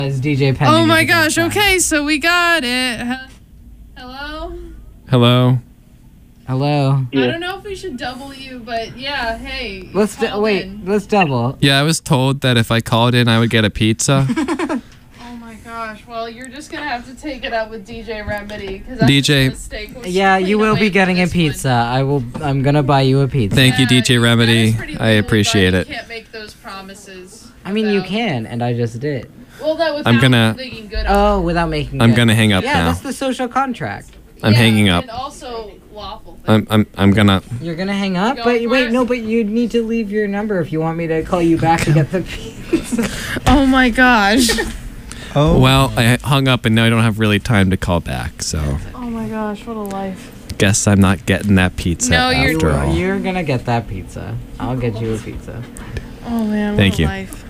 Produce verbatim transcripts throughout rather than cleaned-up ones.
It's D J Penny. Oh my gosh, okay, so we got it. Hello? Hello? Hello? I don't know if we should double you, but yeah, hey. Let's d- wait, in. let's double. Yeah, I was told that if I called in, I would get a pizza. Oh my gosh, well, you're just gonna have to take it up with D J Remedy, because D J. mistake was Yeah, you will be getting a pizza. One. I will, I'm gonna buy you a pizza. Thank you, D J Remedy. I appreciate it. You can't make those promises. I mean, you can, and I just did. Well, that without I'm gonna, making good Oh, without making I'm good. gonna hang up yeah, now. Yeah, that's the social contract. I'm yeah, hanging up. And also lawful thing. I'm, I'm, I'm gonna... You're gonna hang up? But wait, it? no, but you need to leave your number if you want me to call you back to get the pizza. Oh my gosh. Oh. Well, I hung up and now I don't have really time to call back, so... Oh my gosh, what a life. Guess I'm not getting that pizza no, you're, after all. You're gonna get that pizza. I'll get you a pizza. Oh man, what Thank a you. life.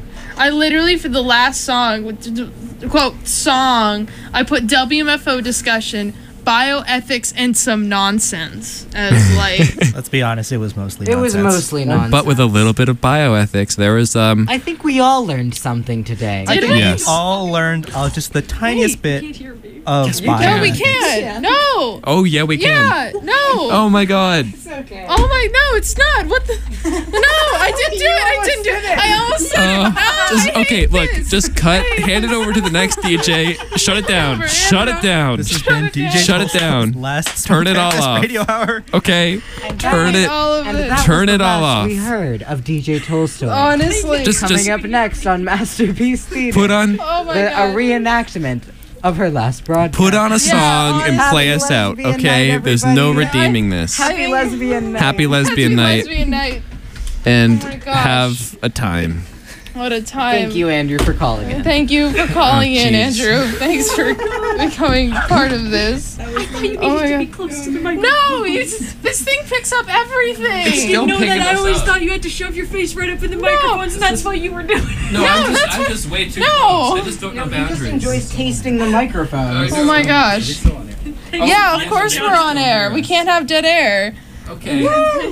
I literally, for the last song, quote, song, I put W M F O discussion, bioethics, and some nonsense as like... Let's be honest, it was mostly it nonsense. It was mostly nonsense. But with a little bit of bioethics, there was... um. I think we all learned something today. I think yes. we all learned uh, just the tiniest Wait, bit hear me. of Yes, we bioethics. No, we can't. Yeah. No. Oh, yeah, we Yeah, can. no. Oh, my God. It's okay. Oh my, no, it's not. What the? No, I didn't do it. I didn't do it. I almost said Uh, it. Ah, just, I hate okay, look, this. just cut, hand it over to the next D J, shut it down, over, shut it Andrew. down. This has been D J Shut it down. Last Turn it all Smoke off. Radio Hour. Okay, And turn that- it, all of And it. that Turn was it the all last off. we heard of D J Tolstoy. Honestly. Just- Coming just- up next on Masterpiece Theater. put on, Oh my the, a god. reenactment of her last broadcast. put on a song and Happy play us out, lesbian okay? night, There's no everybody. redeeming this. Happy lesbian night. Happy lesbian Happy night lesbian night. and Oh my gosh. have a time. What a time. Thank you, Andrew, for calling in. Thank you for calling Oh, in, jeez. Andrew. Thanks for becoming part of this. I thought you Oh needed my to be God. close to the microphone. No, it's, this thing picks up everything. It's You still know picking that I us always up. thought you had to shove your face right up in the microphones, and that's what you were doing. No, No, I'm just, that's I'm what- just way too no. close. I just don't know He just boundaries. enjoys tasting the microphone. Oh my gosh. Yeah, of course we're on air. We can't have dead air. Okay.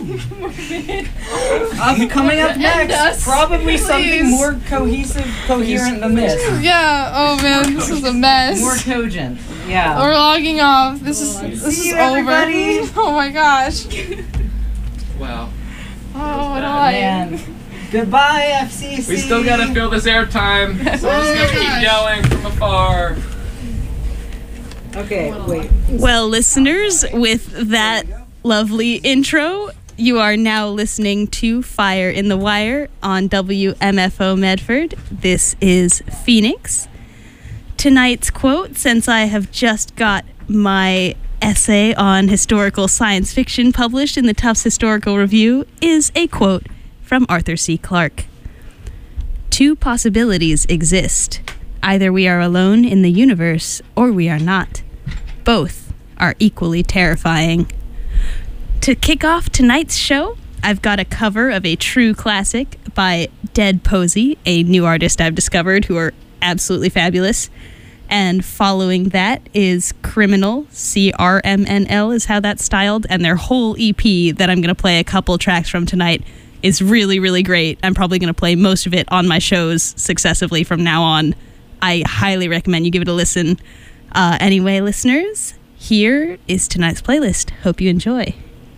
Um, coming up End next, us, probably something please. more cohesive, coherent than this. Yeah, oh man, this is a mess. More cogent. Yeah. We're logging off. This is this See is you, over. everybody. Oh my gosh. Wow. Oh, what a life. Man. Goodbye, F C C. We still gotta fill this airtime. So we're just gonna keep yelling from afar. Okay, wait. Well, listeners, with that lovely intro, you are now listening to Fire in the Wire on W M F O Medford. This is Phoenix. Tonight's quote, since I have just got my essay on historical science fiction published in the Tufts Historical Review, is a quote from Arthur C. Clarke. Two possibilities exist. Either we are alone in the universe, or we are not. Both are equally terrifying. To kick off tonight's show, I've got a cover of a true classic by Dead Posey, a new artist I've discovered who are absolutely fabulous. And following that is Criminal, C R M N L is how that's styled, and their whole E P that I'm going to play a couple tracks from tonight is really, really great. I'm probably going to play most of it on my shows successively from now on. I highly recommend you give it a listen. Uh, anyway, listeners, here is tonight's playlist. Hope you enjoy.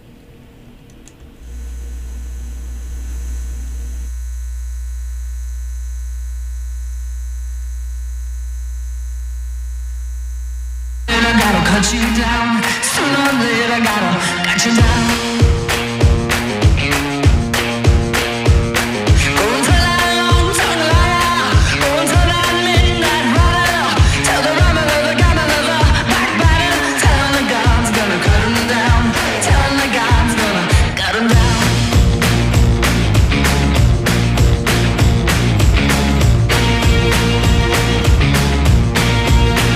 I gotta cut you down. Sooner or later, I gotta cut you down. Go and tell that long tongue liar. Go and tell that midnight rider. Tell the rhyme of the gun of the backbiter. Tell the God's gonna cut him down. Tell the God's gonna cut him down.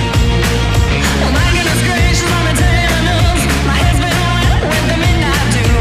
Oh my goodness gracious, I'm a tale of news. My head's been wet with the midnight dew.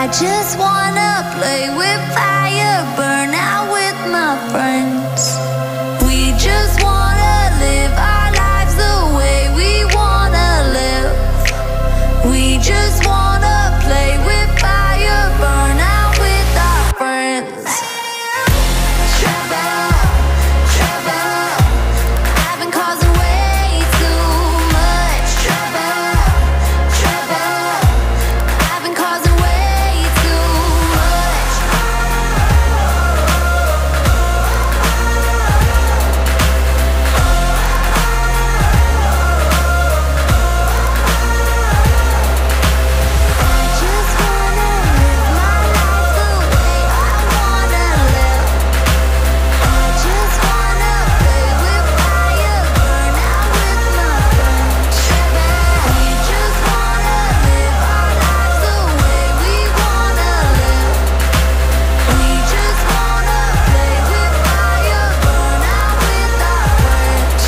I just wanna play with fire, burn out with my friends. We just wanna live our lives the way we wanna live. We just wanna play with fire, burn out with our friends. Trouble, trouble, I've been causing way too much trouble, trouble, I've been causing way too much. I just wanna live my life the way I wanna live. I just wanna play with fire, burn out with my friends. We just wanna live our lives the way we wanna live. We just wanna play with fire, burn out with our friends.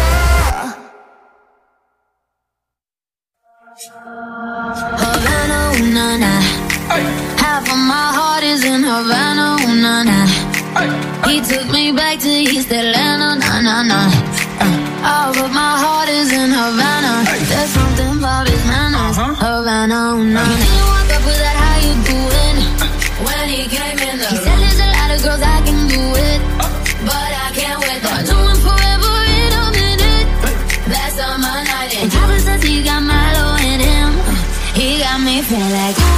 Havana, ooh, na, na. Half of my heart is in Havana, ooh, na, na. He took me back to East Atlanta, na, na, na. Uh, all but my heart is in Havana. There's something about his manners. Havana, ooh, na, na. He didn't walk up with that, how you doing? When he came in the He said there's a lot of girls I can do it, but I can't wait. Thought doing forever in a minute. That's on my night. And Papa says he got Milo in him. He got me feeling like ooh.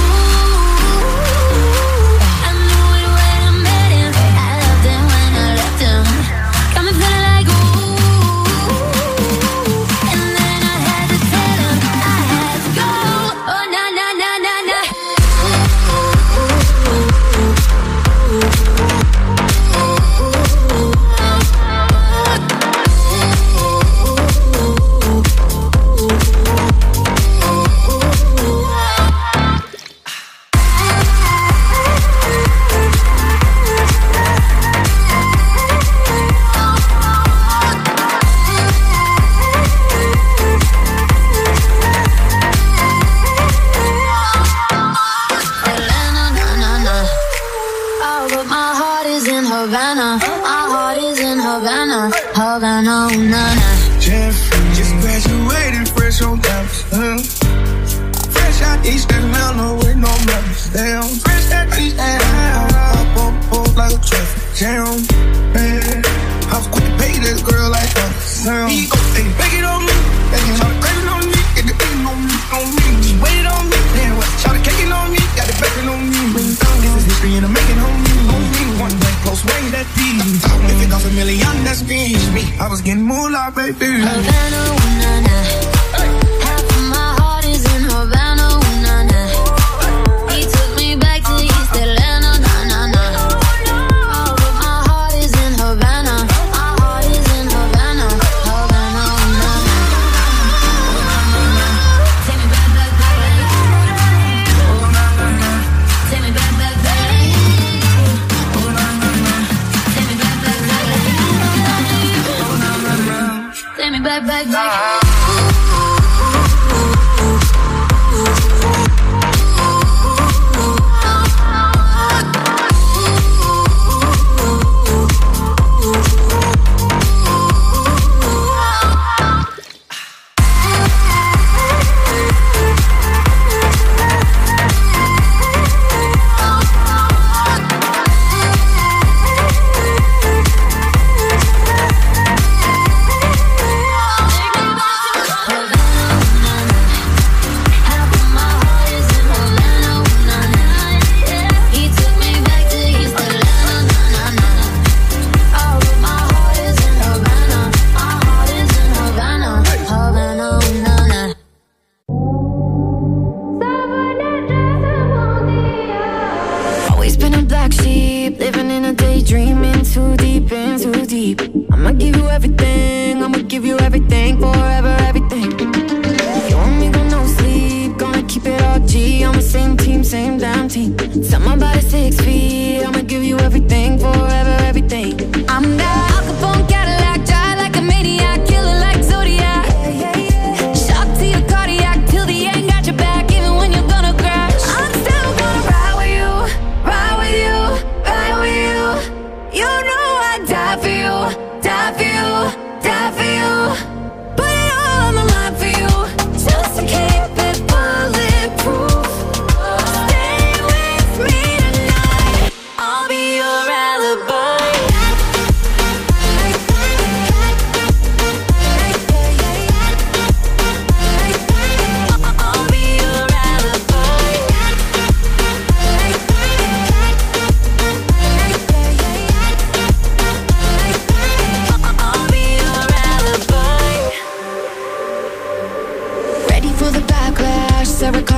I knew it when I met him. I loved him when I left him. Got me feeling like ooh. And then I had to tell him I had to go. Oh na na na na na. Atlanta, na na na. Oh, but my heart is in Havana. My heart is in Havana. Havana, ooh, na na. Jeffrey, just graduated, fresh on campus. Uh. Fresh out East Atlanta with no members. Damn, fresh out East Atlanta. Up on board like a traffic jam. Man, I was quick to pay this girl like that. Sound. He go, hey, beg it on me. Hey, try to crave it on me. Get the thing on me, on me. Just wait it on me. Then what? Try to cake it on me. Got it backing on me. This is history and I'm making on me. On me. One day close range, that deep. If it costs a million, that's me. Me, I was getting moolah, baby. Havana, ooh, na na. Half of my heart is in Havana, ooh, na na. He took me back to East Atlanta, na na na. Oh, but my heart is in Havana. My heart is in Havana, Havana, ooh, na na. Take me back, back, back, back. Take me back, back, back. Take me back, back, back. Take me back, back, back. I'ma give you everything, I'ma give you everything, forever everything. You want me, go no sleep, gonna keep it all G. On the same team, same damn team. Set my body six feet, I'ma give you everything, forever everything. I'm that Al Capone Cadillac, drive like a maniac, killer like Zodiac. Shock to your cardiac, till the end, got your back, even when you're gonna crash. I'm still gonna ride with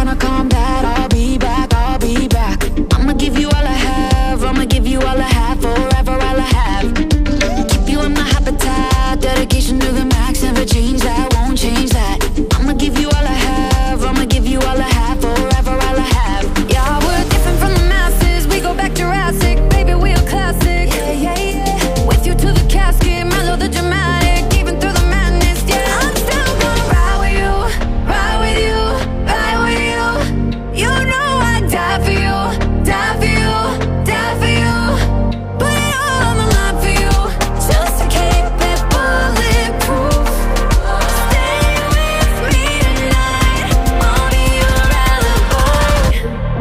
gonna combat. I'll be back, I'll be back. I'ma give you all I have, I'ma give you all I have, forever all I have. Keep you in my habitat, dedication to the max, never change that, won't change that. I'ma give you all I have, I'ma give you all I have, forever all I have. Yeah, we're different from the masses, we go back Jurassic, baby, we a classic. Yeah, yeah, yeah. With you to the casket, mellow the dramatic, even through the madness, yeah. I'm still gonna ride with you, ride with you, ride with you. You know I'd die for you, die for you, die for you. Put it all on the line for you, just to keep it bulletproof. Stay with me tonight, I'll be your alibi.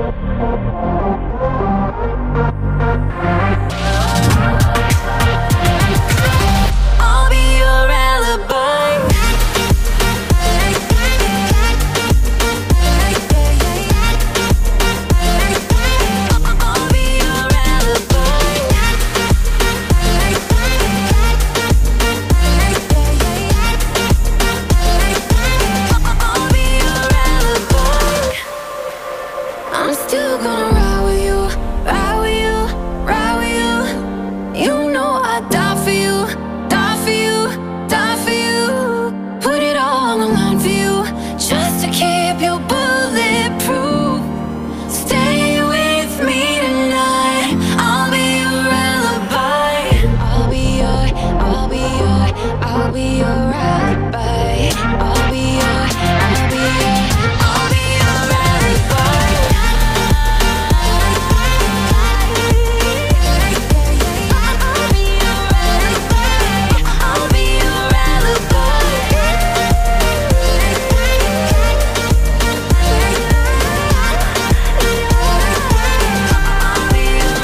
I'll be your alibi. I'll be your alibi. I'm still gonna ride with you, ride with you, ride with you. You know I'd die for you, die for you, die for you. Put it all on the line for you, just to keep you bulletproof. Stay with me tonight, I'll be your alibi. I'll be your, I'll be your, I'll be your alibi. I'll be your, I'll be your, I'll be your alibi. I'll be your alibi. I'll be your alibi. I'll be your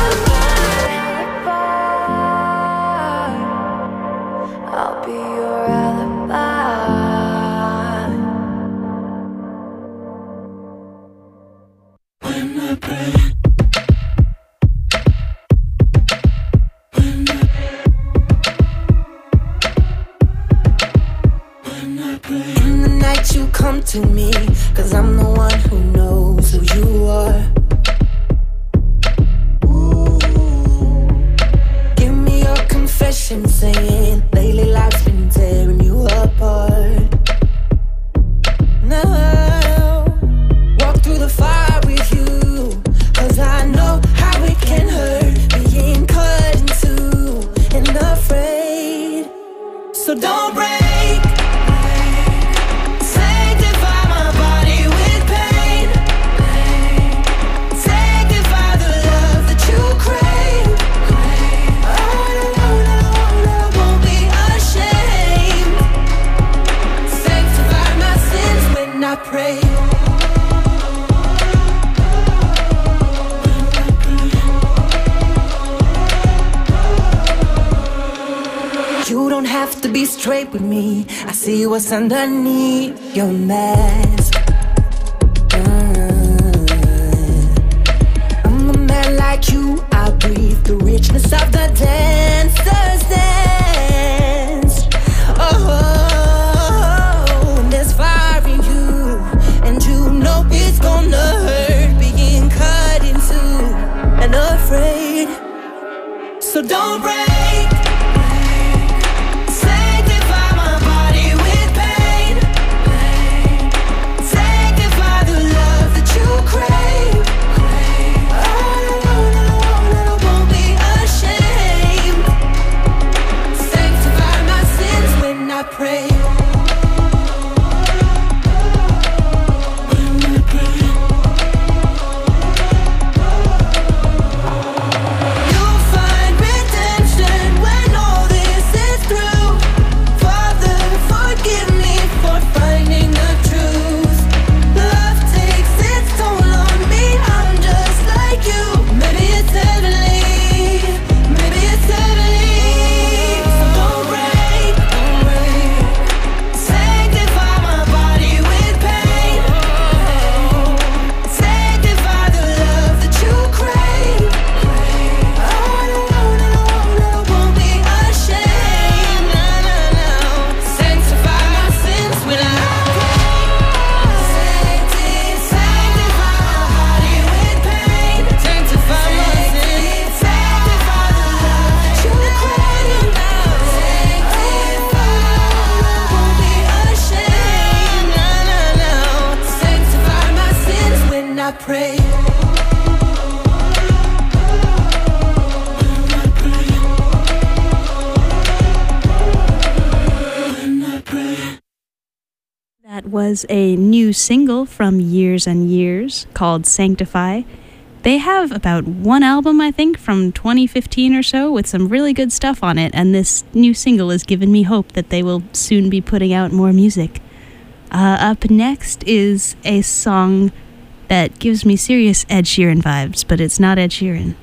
alibi. I'll be your alibi. In the night you come to me, cause I'm the one who knows who you are. Ooh. Give me your confession, saying lately life's been tearing you apart. Now, walk through the fire with you, cause I know how it can hurt, being cut in two and afraid. So don't break. Sanctify my body with pain. Sanctify the love that you crave. All alone, alone, I won't be ashamed. Sanctify my sins when I pray. You don't have to be straight with me, I see what's underneath your mask. Uh, I'm a man like you, I breathe the richness of the dancer's dance. Oh, and there's fire in you, and you know it's gonna hurt, being cut in two and afraid. So don't break. Sanctify my body with pain. Sanctify the love that you crave. All alone, alone, I won't be ashamed. Sanctify my sins when I pray. You'll find redemption pray. That was a new single from Years and Years called Sanctify. They have about one album, I think, from twenty fifteen or so with some really good stuff on it, and this new single has given me hope that they will soon be putting out more music. Uh, up next is a song that gives me serious Ed Sheeran vibes, but it's not Ed Sheeran.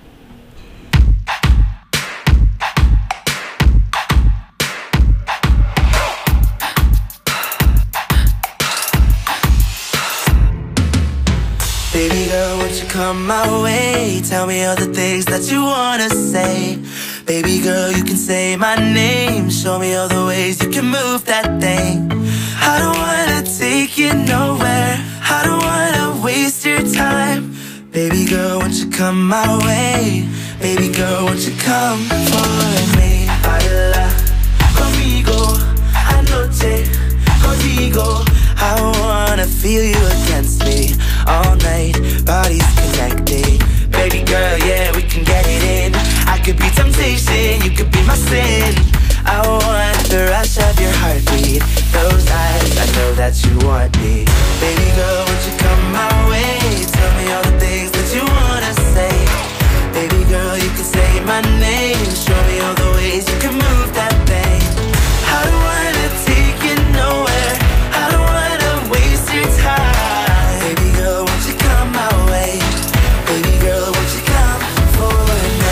Baby girl, won't you come my way? Tell me all the things that you wanna say. Baby girl, you can say my name. Show me all the ways you can move that thing. I don't wanna take you nowhere. I don't wanna waste your time. Baby girl, won't you come my way? Baby girl, won't you come for me? Baila conmigo, anoche contigo. I wanna feel you against me all night, bodies connected. Baby girl, yeah, we can get it in. I could be temptation, you could be my sin. I want the rush of your heartbeat. Those eyes, I know that you want me. Baby girl, won't you come my way? Tell me all the things that you wanna say. Baby girl, you can say my name. Show me all the ways you can move that thing. I don't wanna take you nowhere. I don't wanna waste your time. Baby girl, won't you come my way? Baby girl, won't you come for me?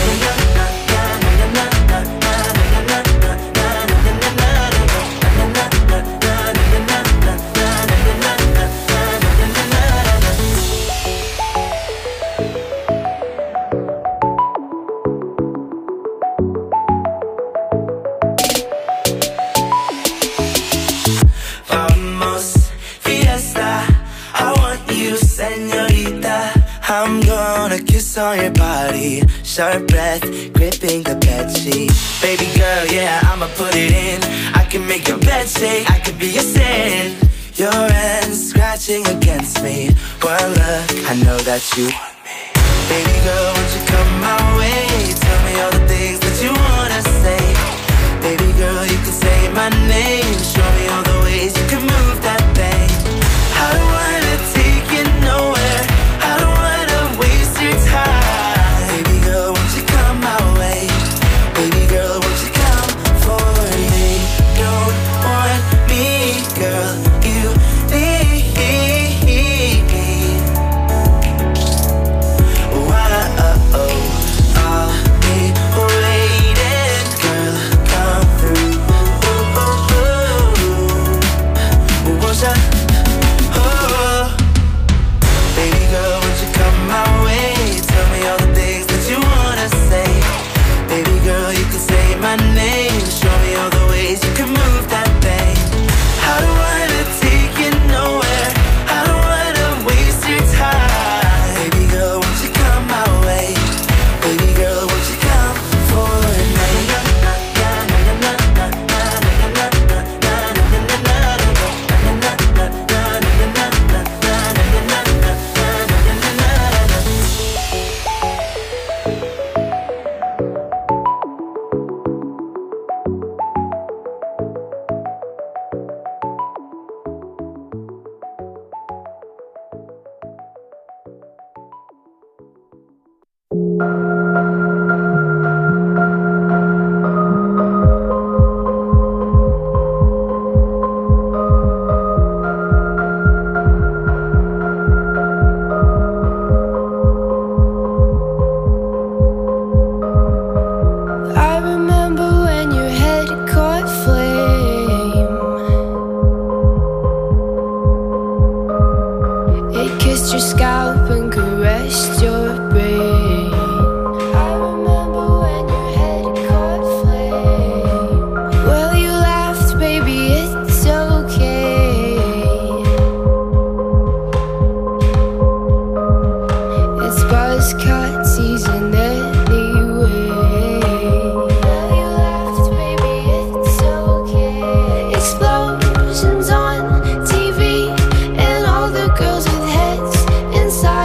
Vamos, fiesta, I want you, señorita. I'm gonna kiss on your body, sharp breath, gripping the bedsheet. Baby girl, yeah, I'ma put it in. I can make your bed shake, I could be a sin. Your hands scratching against me. One look, I know that you want me. Baby girl, won't you come my way? Tell me all the things that you wanna say. Baby girl, you can say my name. Show me all the ways you can move that thing. I don't wanna take you nowhere. I don't wanna waste your time. Baby girl, won't you come my way? Baby girl, won't you come for me? Don't want me, girl, you need. Whoa, I'll be waiting, girl, come through. Ooh, ooh, ooh. Won't ya? Oh. Baby girl, won't you come my way? Tell me all the things that you wanna say. Baby girl, you can say my name. Show me all the ways you can move that thing. I don't wanna take you nowhere. I don't wanna waste your time. Baby girl, won't you come my way? Baby girl, won't you come for me? I remember when your head caught flame. It kissed your scalp and caressed your brain. I remember when your head caught flame. Well, you laughed, baby, it's okay. It's buzzcut season anyway. Well, you laughed, baby, it's okay. Explosions on T V and all the girls with heads inside.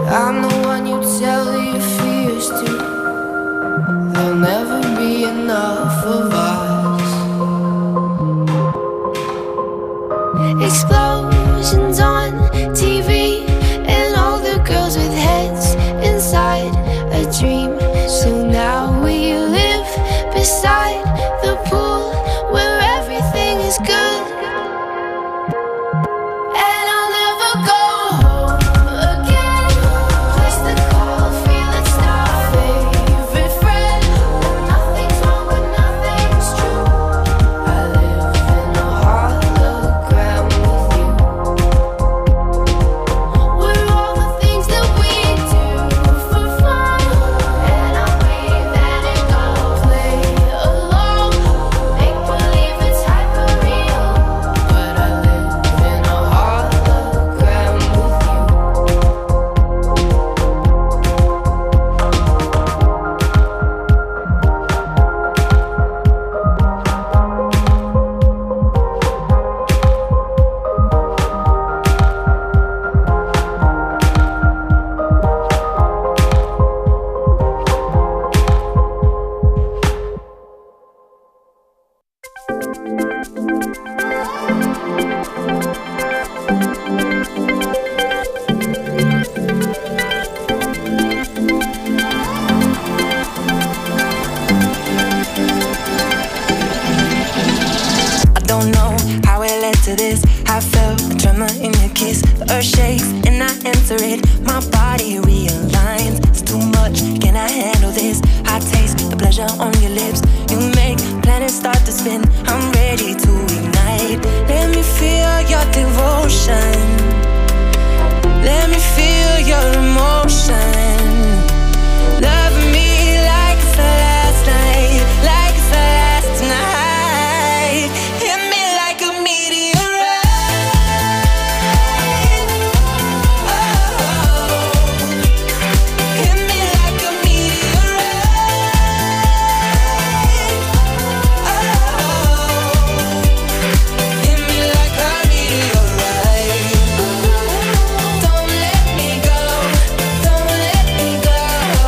I'm the one you tell your fears to. There'll never be enough of us. Explosions on T V, and all the girls with heads inside a dream. So now we live beside the pool where everything is good. And I'll never go home again. Place to call, feel it's our favorite friend. Nothing's wrong but nothing's true. I live in a hologram with you. We're all the things that we do for fun. And I'll breathe and it go play along. Make believe it's hyper real. But I live in a hologram with you. I don't know how it led to this. I felt a tremor in your kiss. The earth shakes and I answer it. My body realigns. It's too much, can I handle this? I taste the pleasure on your lips. You make planets start to spin. I'm ready to ignite. Let me feel your devotion. Let me feel your emotion. Love me like it's the last night. Like it's the last night. Hit me like a meteorite. Oh, hit me like a meteorite. Oh, hit me like a meteorite. Don't let me go. Don't let me go.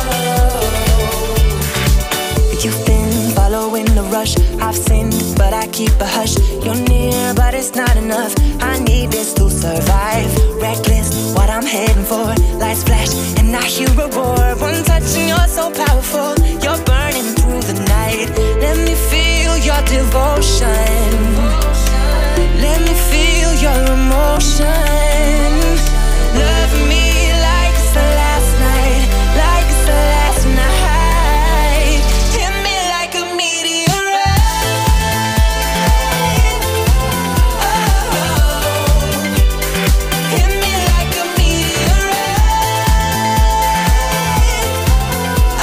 You've been following the rush. I've sinned, but I keep a hush. You're near, but it's not enough. I need this to survive. Reckless, what I'm heading for. Lights flash, and I hear a roar. One touch, and you're so powerful. You're burning through the night. Let me feel your devotion. Let me feel your emotion. Love me like it's the last night. Like it's the last night. Hit me like a meteorite. Oh, hit me like a meteorite. Oh,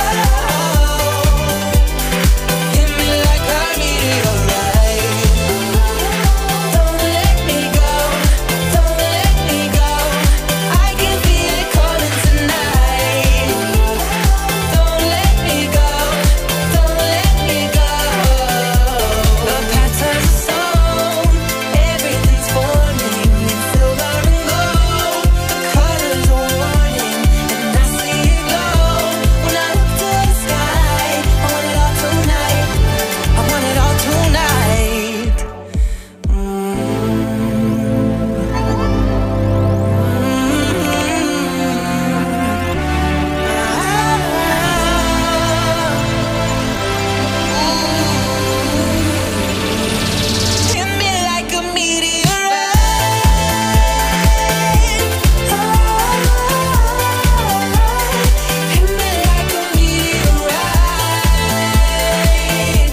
hit me like a meteorite. Don't let me go. Don't let me go. I can feel it calling tonight. Don't let me go. Don't let me go. The patterns are sewn. Everything's forming in silver and gold. The colors are warning, and I see it glow. When I look to the sky, I want it all tonight. I want it all tonight. Hit me like a meteorite. Hit me like a meteorite.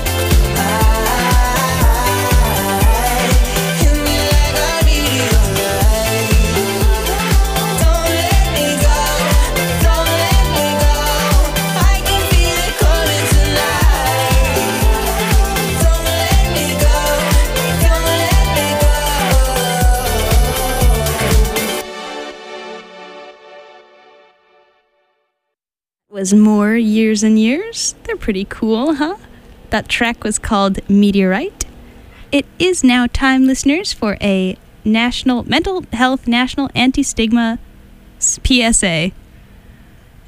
Hit me like a meteorite. Don't let me go. Don't let me go. I can feel it calling tonight. Don't let me go. Don't let me go. Was more Years and Years. They're pretty cool, huh? That track was called Meteorite. It is now time, listeners, for a National Mental Health National Anti-Stigma s- P S A.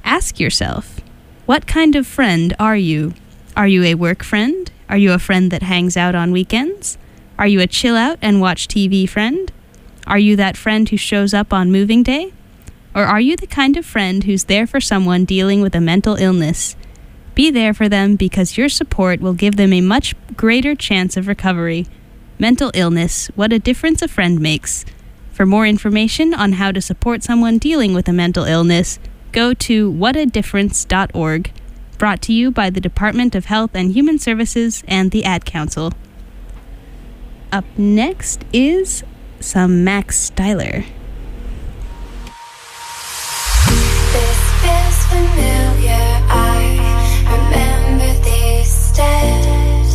Ask yourself, what kind of friend are you? Are you a work friend? Are you a friend that hangs out on weekends? Are you a chill out and watch T V friend? Are you that friend who shows up on moving day? Or are you the kind of friend who's there for someone dealing with a mental illness? Be there for them because your support will give them a much greater chance of recovery. Mental illness, what a difference a friend makes. For more information on how to support someone dealing with a mental illness, go to what a difference dot org. Brought to you by the Department of Health and Human Services and the Ad Council. Up next is some Max Styler. This feels familiar. I remember these steps.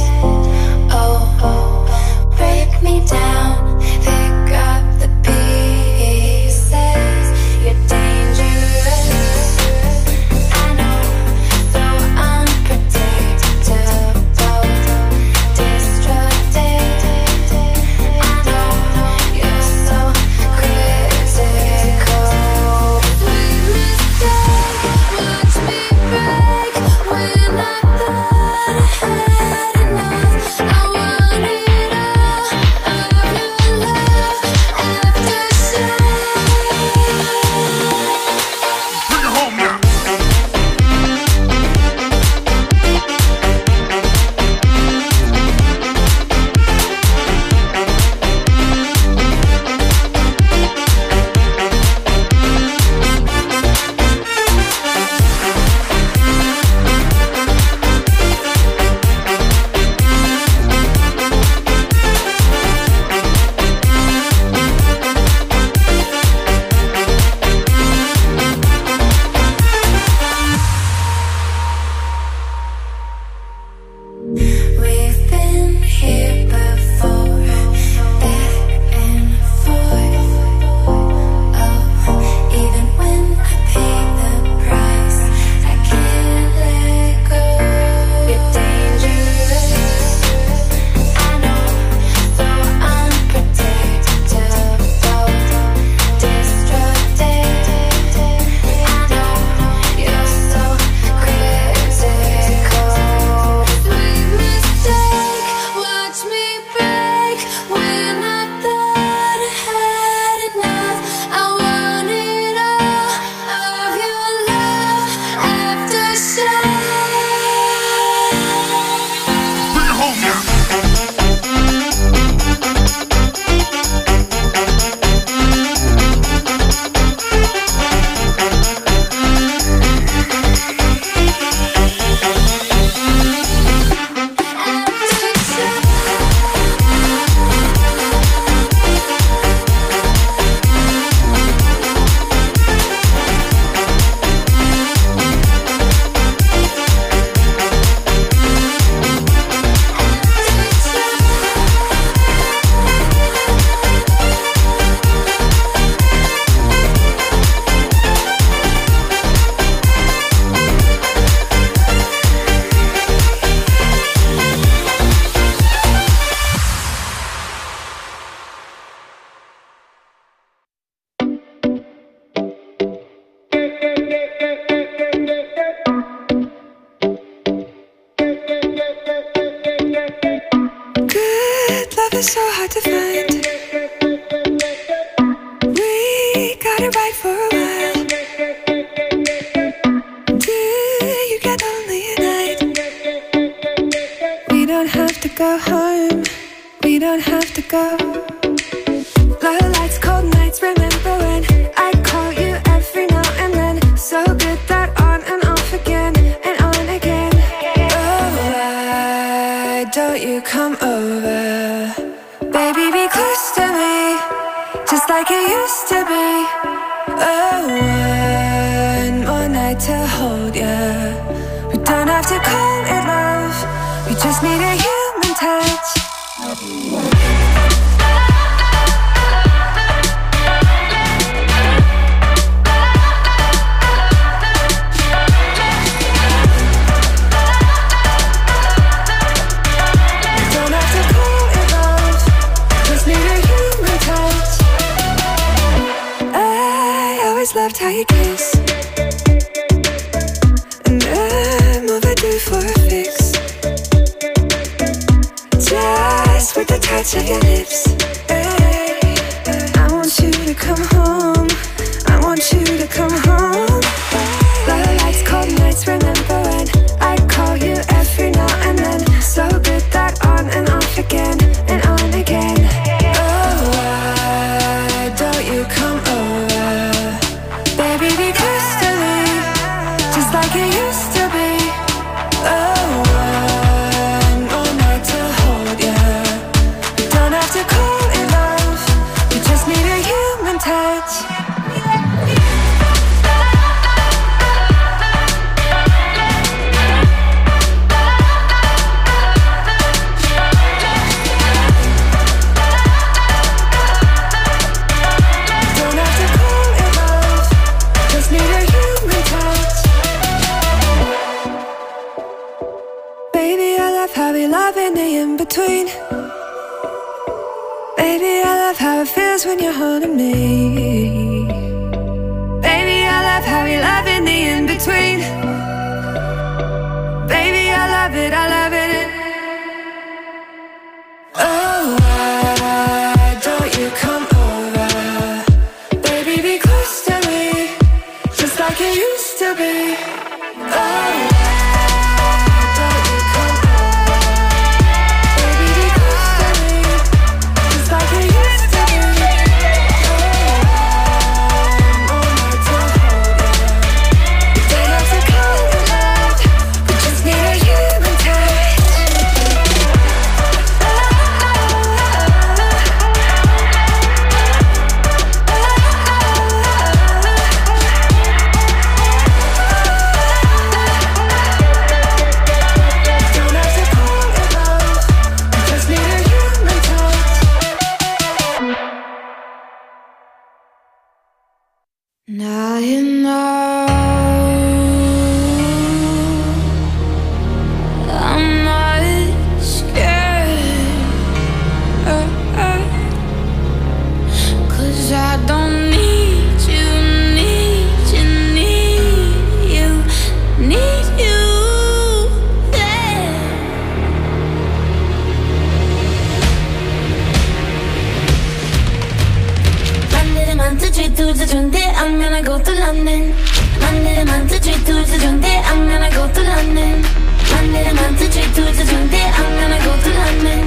Oh, break me down, pick up the pieces. You're dangerous. I know, so unpredictable, destructive. I know you're so critical. Sweet mistake, watch me break when I thought I had enough. I want it all of your love aftershocks. Bring it home now. We've been here before, back and forth. Oh, even when I pay the price, I can't let go. You're dangerous. I know, so unpredictable, destructive. I know you're so critical. Sweet mistake, watch me break when I thought I had enough. I want it all of your love aftershocks. Bring it home now. Good love is so hard to find. We got it right for a while. Do you get lonely at night? We don't have to go home. We don't have to go. Low lights, cold nights. Remember when I call you every now and then? So good that on and off again and on again. Oh, why don't you come over? Baby, be close to me, just like it used to be. Oh, one more night to hold ya. We don't have to call it love, we just need a human touch. Don't have to call it love, just need a human touch. I always loved how you kiss. touch of your lips. Hey, I want you to come home. I want you to come home. Low lights, cold nights, remember when I call you every now and then. So good that on and off again and on again. Oh, why don't you come over? Baby, be close to me, just like it used to be. Oh, one more night to hold ya. Don't have to call it love, you just need a human touch. Between. Baby, I love how it feels when you're holding me. Baby, I love how we love in the in-between. Baby, I love it, I love it. Oh, why don't you come over? Baby, be close to me, just like it used to be. Oh, now you know I'm not scared, cause I don't need you, need you, need you, need you there. Monday, Monday, Tuesday, Tuesday, I'm gonna go to London. Monday, Monday, Tuesday, Tuesday, I'm gonna go to London. Monday, Monday, Tuesday, Tuesday, I'm gonna go to London.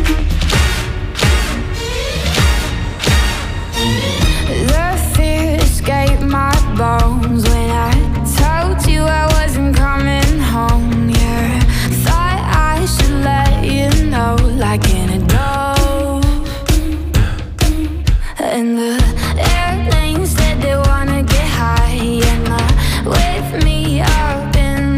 The fear escaped my bones when I told you I wasn't coming home. Yeah, thought I should let you know, like in a dove. And the airplanes said they wanna get high and uh, with me up in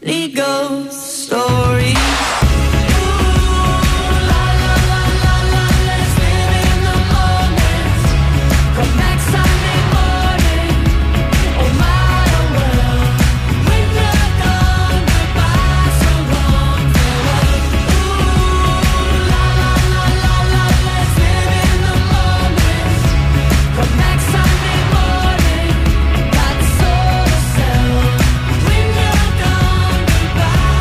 need ghost stories. Bye.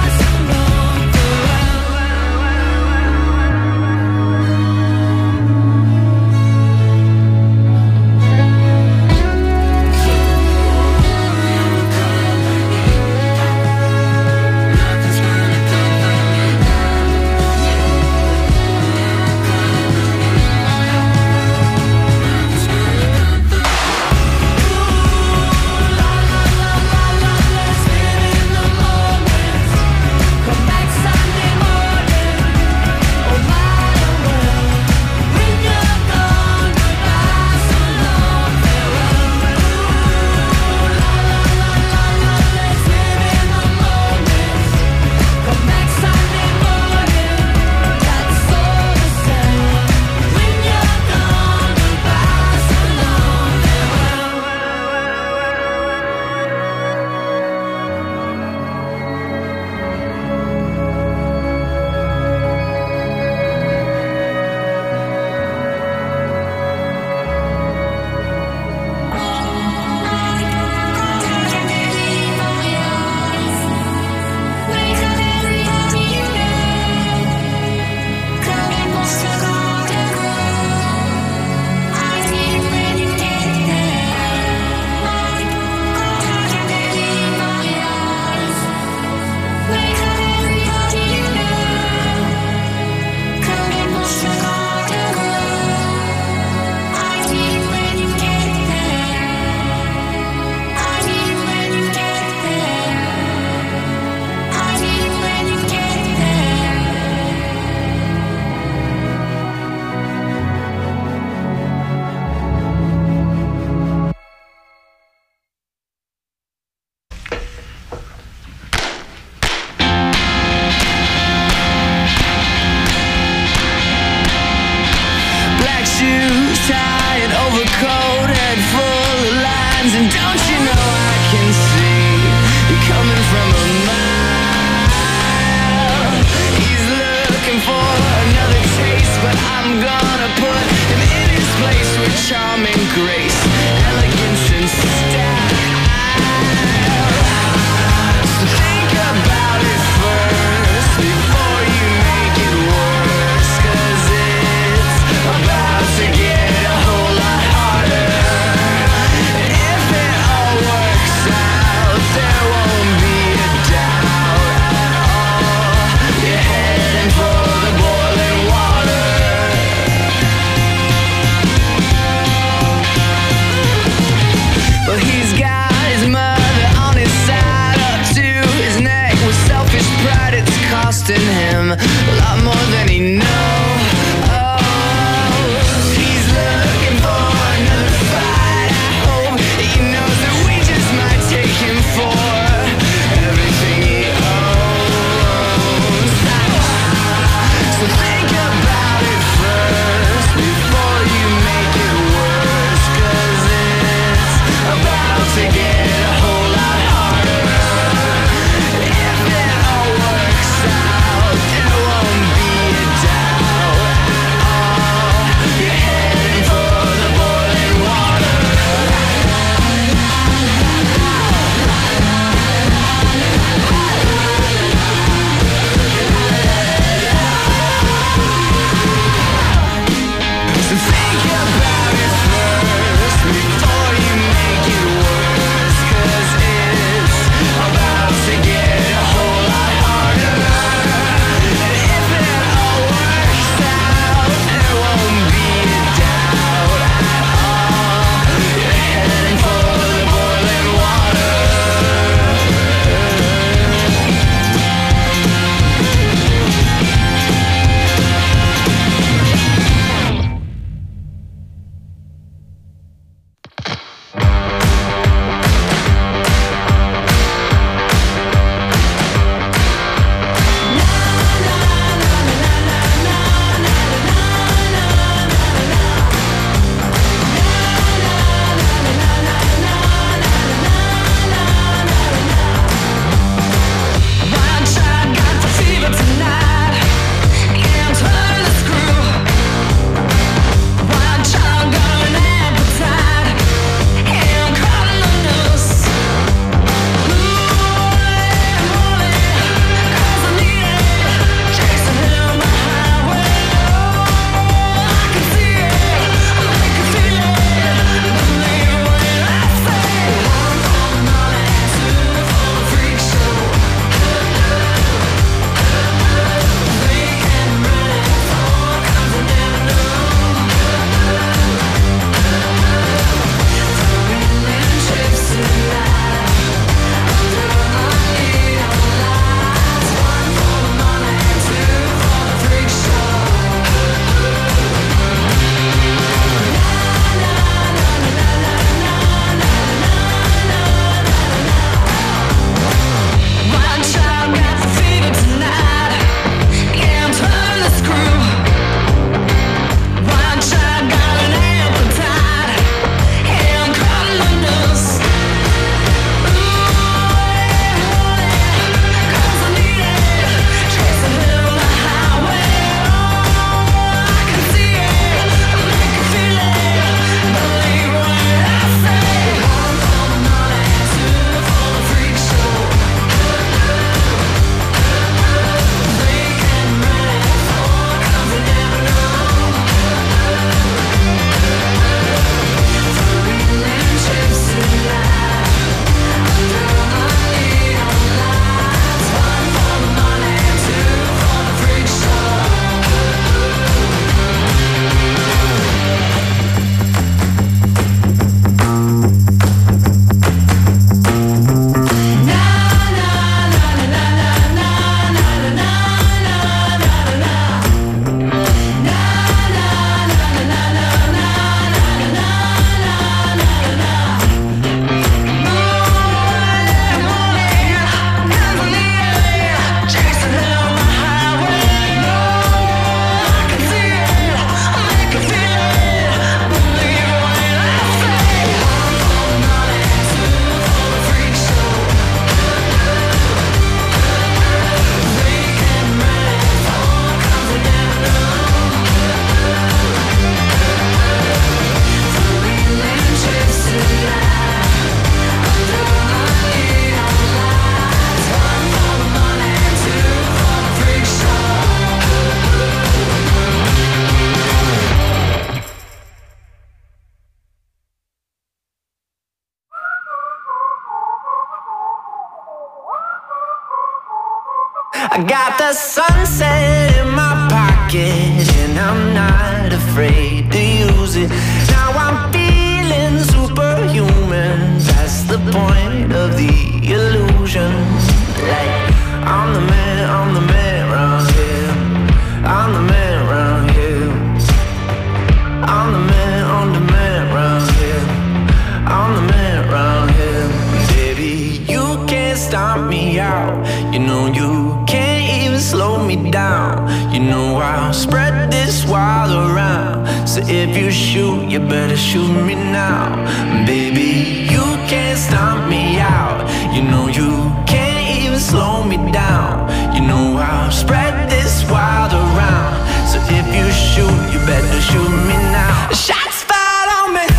I got the sunset in my pocket, and I'm not afraid to use it. Now I'm feeling superhuman. That's the point of the illusion. Like, I'm the man, I'm the man round here. I'm the man round here. I'm the man, I'm the man round here. I'm the man round here. Baby, you can't stop me out. You know you can't even slow me down. You know I'll spread this wild around. So if you shoot, you better shoot me now. Baby, you can't stop me out. You know you can't even slow me down. You know I'll spread this wild around. So if you shoot, you better shoot me now. Shots fired on me.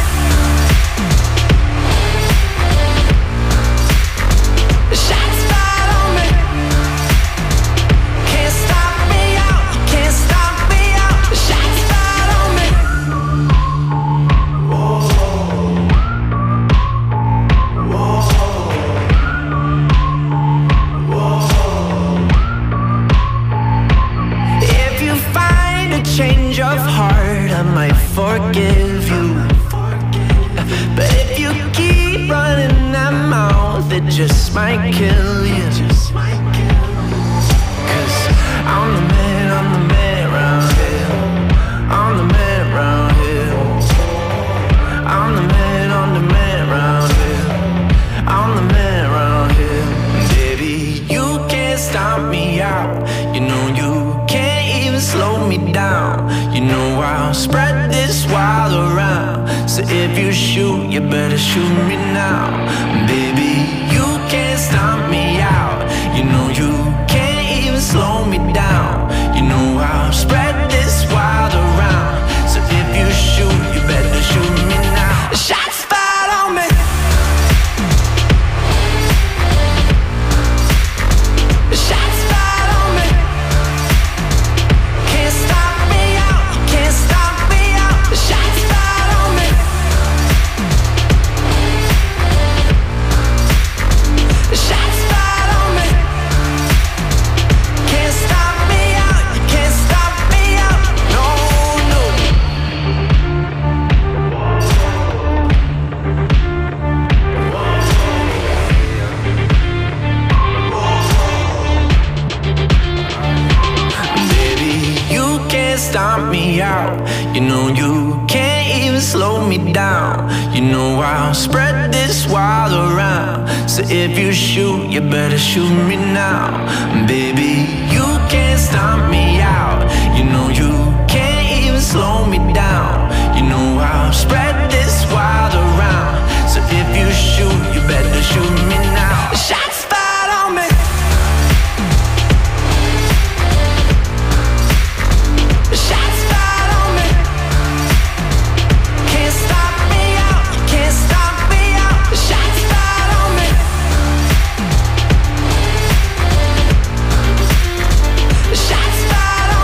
Shots fired on me. Can't stop me out. Can't stop me out. Shots fired on me. Whoa. Whoa. If you find a change of heart, I might forgive you. But if you keep running that mouth, it just might kill you. Cause I'm the man, I'm the man round here. I'm the man round here. I'm the man, I'm the man round here. I'm the man round here. Baby, you can't stop me out. You know you can't even slow me down. You know I'll spread this wild around. So if you shoot, you better shoot me now. Baby, you can't stop me out. You know you can't even slow me down. You know I'll spread this wild around. So if you shoot, you better shoot me now. Shots fired on me. Shots fired on me. Can't stop me out. Can't stop me out. Shots fired on me. Shots fired on me. Can't stop me out. Can't stop me out. No, no. Baby, you can't stop me out. You know you can't even slow me down. You know I'll spread this wild around. So if you shoot, you better shoot me now. Baby, you can't stop me out. You know you can't even slow me down. You know I'll spread this wild around. So if you shoot, you better shoot me now. Shots fired on me. Shots fired on me. Can't stop me out. Can't stop me out. Shots fired on me. Shots fired on me.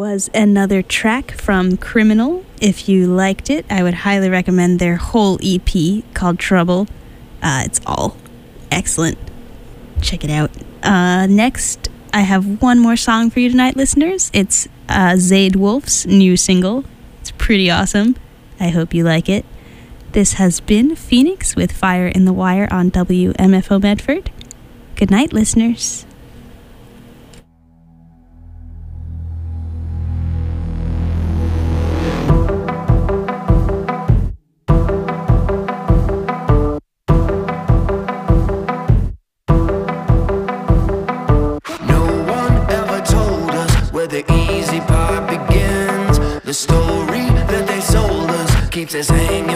was another track from Criminal. If you liked it, I would highly recommend their whole E P called Trouble. Uh, it's all excellent. Check it out. Uh, next, I have one more song for you tonight, listeners. It's uh, Zayd Wolf's new single. It's pretty awesome. I hope you like it. This has been Phoenix with Fire in the Wire on W M F O Medford. Good night, listeners. The story that they sold us keeps us hanging